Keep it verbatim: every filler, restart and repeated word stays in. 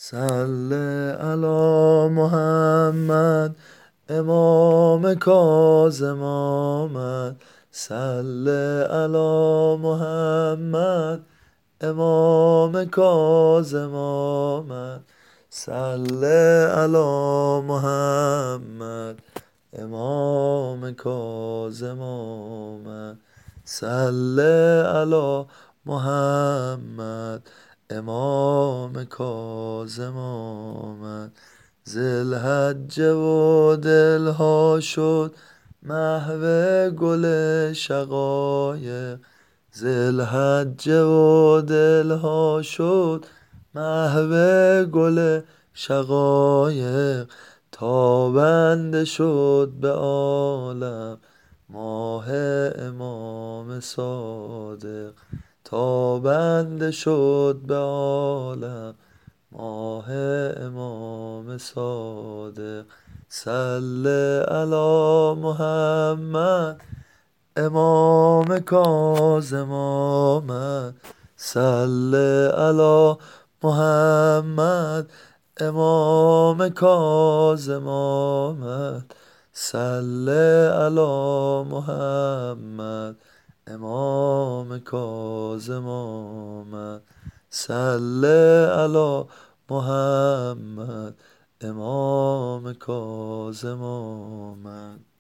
صل علی محمد امام کاظم آمد. صل علی محمد امام کاظم آمد. صل علی محمد امام کاظم آمد. صل علی محمد امام کاظم آمد. ذوالحجه و دلها شد محو گل شقایق. ذوالحجه و دلها شد محو گل شقایق. تابنده شد به عالم ماه امام صادق. تابنده شد به عالم ماه امام صادق. صل علی محمد امام کاظم آمد. صل علی محمد امام کاظم آمد. صل علی محمد امام کاظم آمد. صل علی محمد امام کاظم آمد.